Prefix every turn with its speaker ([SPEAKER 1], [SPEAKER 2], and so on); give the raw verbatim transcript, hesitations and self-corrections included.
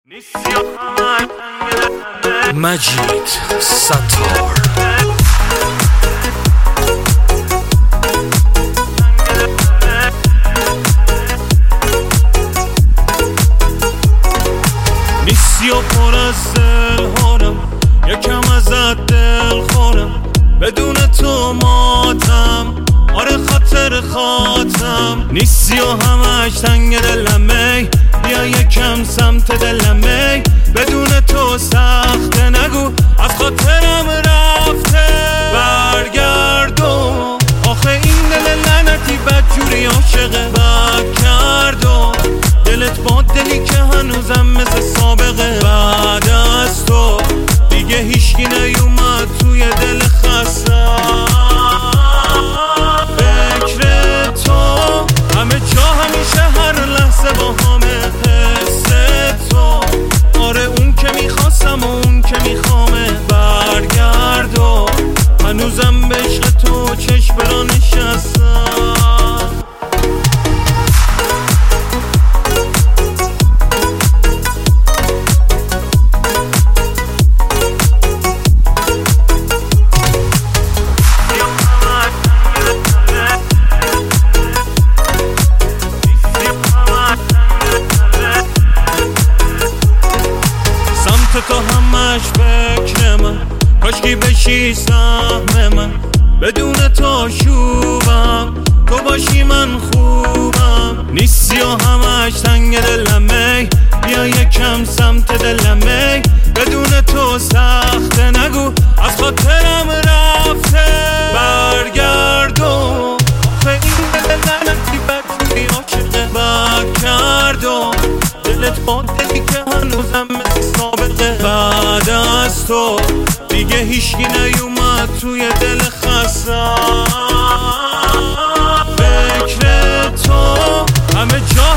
[SPEAKER 1] مجید ستار نیستی و پر از دلهارم، یکم ازت دل خورم، بدون تو ماتم، آره خاطر خاطم. نیستی و همش تنگ دلمه، بیا یکم سمت دلمه، بدون تو سخته، نگو از خاطرم رفته. برگردم آخه این دل لعنتی بدجوری عاشقه، بد کردم دلت با دلی که هنوزم مثل سابقه. بعد از تو دیگه هیچکی نیومد توی دل خستم. فکر تو همه جا، همیشه هر لحظه با همه حس تو، آره اون که میخواستم و اون که میخوامه. برگرد و هنوزم به عشق تو چشم برا نشستم. تو همش فکر من، کاشکی بشی سهم من، بدون تو شوبم، تو باشی من خوبم. نیستی و همش تنگ دلمه، بیا یکم سمت دلمه، بدون تو سخته، نگو از خاطرم رفته. برگردم آخه این دل لعنتی بدجوری عاشقه، بد کردم دلت با دلی که هنوزم مثل سابقه. بعد از تو دیگه هیچکی نیومد توی دل خستم. فکر تو همه جا،